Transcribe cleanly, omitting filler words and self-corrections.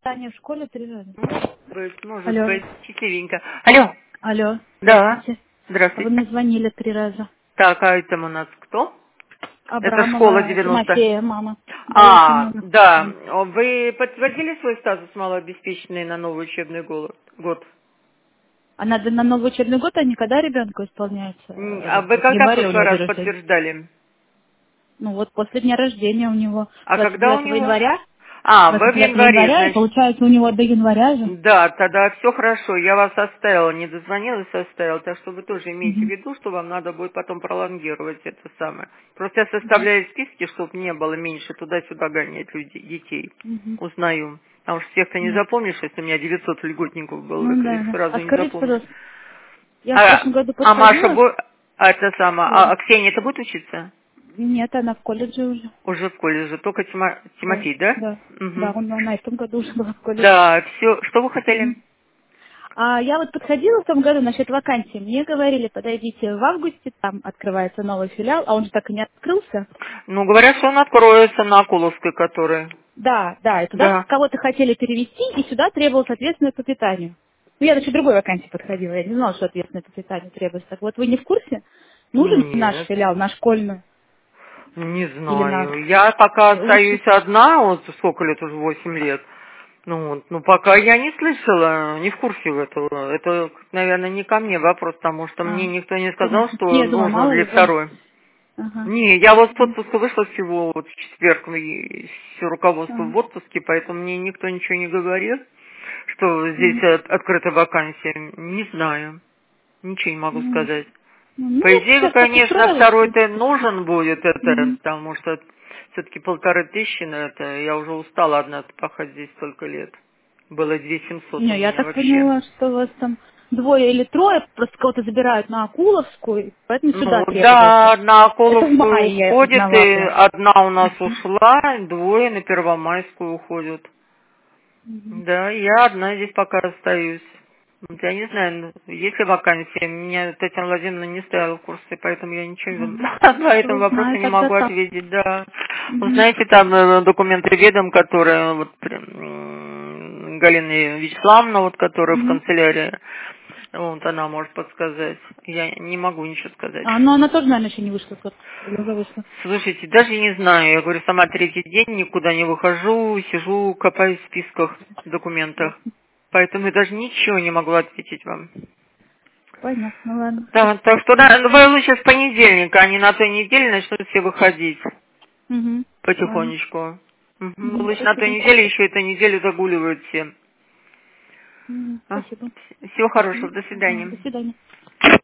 Таня в школе 3 раза. Может Алло. быть, счастливенько. Алло. Алло. Да. Здравствуйте. Вы Здравствуйте. мне звонили 3 раза. Так, а это у нас кто? Это школа Абрамова 90. Тимофея, мама. Да, я Семена. Да. Вы подтвердили свой статус малообеспеченный на новый учебный год? А надо на новый учебный год, а не когда ребенку исполняется? А вы Вот в когда в январе у прошлый него день раз рождения. подтверждали? Ну вот после дня рождения у него А когда у 29 него? января. Вы в 29 январе, января, и значит. получается у него до января же. Да, тогда все хорошо. Я вас оставила, не дозвонилась, оставила. Так что вы тоже имейте в Мгм. виду, что вам надо будет потом пролонгировать это самое. Просто я составляю списки, чтобы не было меньше туда-сюда гонять детей. Мгм. Узнаю. Потому что всех-то не Да. запомнишь, если у меня 900 льготников было, Ну их да, да. сразу А не скажите, запомнишь. пожалуйста, я в прошлом году А Маша подходила? будет... это самое... Да. А Ксения-то будет учиться? Нет, она в колледже уже. Уже в колледже. Только Да, Тимофей, да? да. Да, Угу. он на этом году уже была в колледже. Да, все. Что вы хотели? Мгм. А я вот подходила в том году насчет вакансии. Мне говорили, подойдите в августе, там открывается новый филиал, а он же так и не открылся. Ну, говорят, что он откроется на Акуловской, который. Да, да, и туда Да. кого-то хотели перевести, и сюда требовалось ответственное по питанию. Ну, я насчет другой вакансии подходила, я не знала, что ответственное по питанию требуется. Так вот, вы не в курсе? Нужен ли наш Нет, филиал, наш школьный? не Или на... знаю. Я пока Лучше... остаюсь одна, вот сколько лет, уже 8 лет. Ну, вот, ну, пока я не слышала, не в курсе этого. Это, наверное, не ко мне вопрос, потому что мне А, никто не сказал, понятно. что Не, я думала, нужен мало ли ли, понял. второй. Ага. Не, я вот с отпуска вышла всего вот в четверг, и все руководство Ага. в отпуске, поэтому мне никто ничего не говорил, что здесь Мгм. открыта вакансия. Не знаю, ничего не могу Ну, сказать. ну, По я идее, сейчас так конечно, устроилась, в второй-то принципе. нужен будет, Мгм. потому что все-таки 1500 на это. Я уже устала одна пахать здесь столько лет. Было 2700 у Не, я меня так вообще. поняла, что у вас там 2 или 3, просто кого-то забирают на Акуловскую, поэтому сюда Ну требуется. да, на Это в Околовскую мае я уходит, и узнавала. одна у нас ушла, 2 на Первомайскую уходят. Мгм. Да, я одна здесь пока остаюсь. Вот я не знаю, есть ли вакансия. Меня Татьяна Владимировна не ставила в курсе, поэтому я ничего Ага. по этому Все, вопросу знаю не тогда могу так. ответить, да. Вы Мгм. знаете, там документы ведом, которые вот Галина Вячеславовна, вот которая в Мгм. канцелярии, вот она может подсказать. Я не могу ничего сказать. А, ну она тоже, наверное, еще не вышла. Или уже вышла. Слушайте, даже не знаю, я говорю, сама третий день никуда не выхожу, сижу, копаюсь в списках, в документах. Ясно. Поэтому я даже ничего не могу ответить вам. Понятно, ну ладно. Да, так что да, ну, вы лучше с понедельника, а не на той неделе начнут все выходить Угу. Ладно. потихонечку. Мгм. Угу. Лучше на той Спасибо. неделе, еще эту неделю загуливают все. Мгм. Спасибо. Всего хорошего, Мгм. до Ага, свидания. до свидания.